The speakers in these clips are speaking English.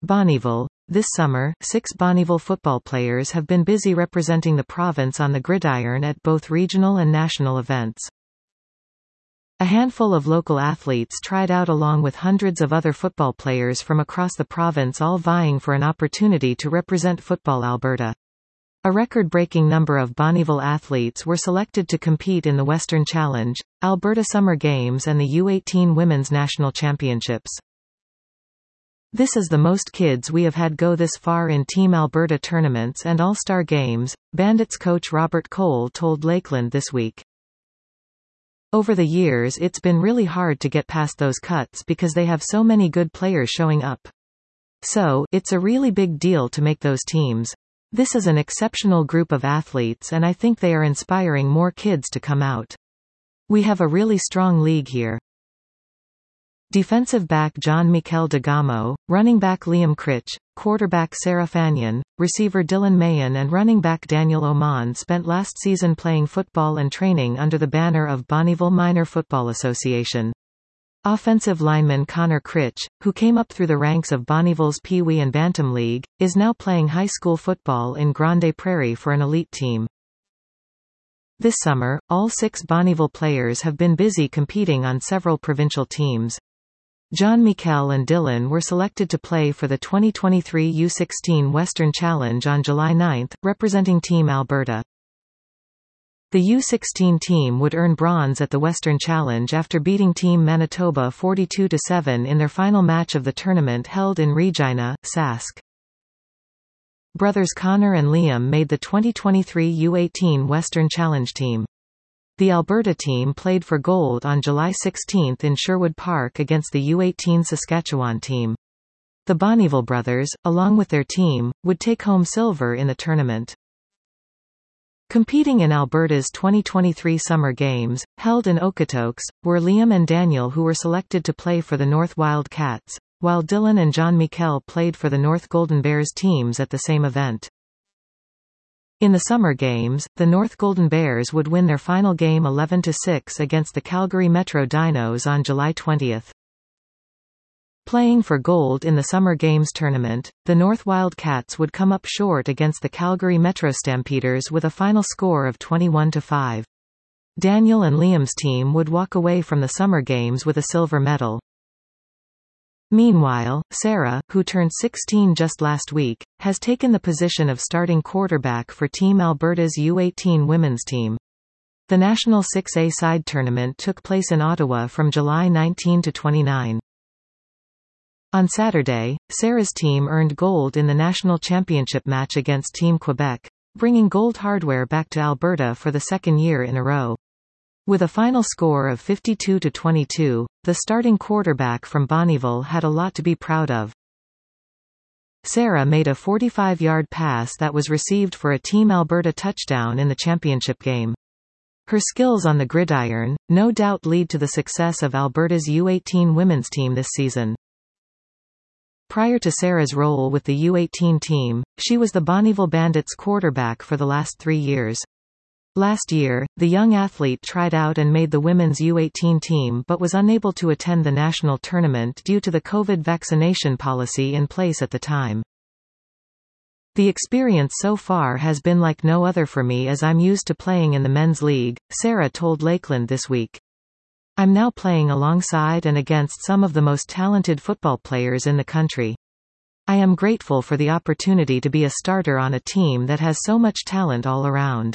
Bonnyville. This summer, 6 Bonnyville football players have been busy representing the province on the gridiron at both regional and national events. A handful of local athletes tried out along with hundreds of other football players from across the province, all vying for an opportunity to represent Football Alberta. A record-breaking number of Bonnyville athletes were selected to compete in the Western Challenge, Alberta Summer Games and the U18 Women's National Championships. This is the most kids we have had go this far in Team Alberta tournaments and All-Star Games, Bandits coach Robert Cole told Lakeland this week. Over the years it's been really hard to get past those cuts because they have so many good players showing up. So, it's a really big deal to make those teams. This is an exceptional group of athletes and I think they are inspiring more kids to come out. We have a really strong league here. Defensive back Jean-Michel Degamo, running back Liam Critch, quarterback Sarah Fanyon, receiver Dylan Mayen and running back Daniel Oman spent last season playing football and training under the banner of Bonnyville Minor Football Association. Offensive lineman Connor Critch, who came up through the ranks of Bonnyville's Pee Wee and Bantam League, is now playing high school football in Grande Prairie for an elite team. This summer, all 6 Bonnyville players have been busy competing on several provincial teams. Jean-Michel and Dylan were selected to play for the 2023 U16 Western Challenge on July 9, representing Team Alberta. The U16 team would earn bronze at the Western Challenge after beating Team Manitoba 42-7 in their final match of the tournament held in Regina, Sask. Brothers Connor and Liam made the 2023 U18 Western Challenge team. The Alberta team played for gold on July 16 in Sherwood Park against the U18 Saskatchewan team. The Bonnyville brothers, along with their team, would take home silver in the tournament. Competing in Alberta's 2023 Summer Games, held in Okotoks, were Liam and Daniel, who were selected to play for the North Wildcats, while Dylan and Jean-Michel played for the North Golden Bears teams at the same event. In the Summer Games, the North Golden Bears would win their final game 11-6 against the Calgary Metro Dinos on July 20. Playing for gold in the Summer Games tournament, the North Wildcats would come up short against the Calgary Metro Stampeders with a final score of 21-5. Daniel and Liam's team would walk away from the Summer Games with a silver medal. Meanwhile, Sarah, who turned 16 just last week, has taken the position of starting quarterback for Team Alberta's U18 women's team. The National 6A side tournament took place in Ottawa from July 19 to 29. On Saturday, Sarah's team earned gold in the national championship match against Team Quebec, bringing gold hardware back to Alberta for the second year in a row. With a final score of 52-22, the starting quarterback from Bonnyville had a lot to be proud of. Sarah made a 45-yard pass that was received for a Team Alberta touchdown in the championship game. Her skills on the gridiron, no doubt lead to the success of Alberta's U18 women's team this season. Prior to Sarah's role with the U18 team, she was the Bonnyville Bandits quarterback for the last 3 years. Last year, the young athlete tried out and made the women's U18 team but was unable to attend the national tournament due to the COVID vaccination policy in place at the time. The experience so far has been like no other for me as I'm used to playing in the men's league, Sarah told Lakeland this week. I'm now playing alongside and against some of the most talented football players in the country. I am grateful for the opportunity to be a starter on a team that has so much talent all around.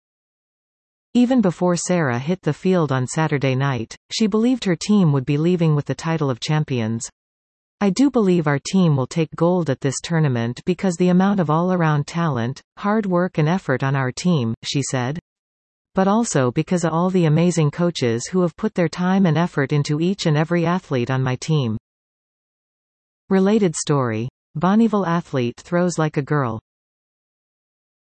Even before Sarah hit the field on Saturday night, she believed her team would be leaving with the title of champions. I do believe our team will take gold at this tournament because the amount of all-around talent, hard work and effort on our team, she said. But also because of all the amazing coaches who have put their time and effort into each and every athlete on my team. Related story. Bonnyville athlete throws like a girl.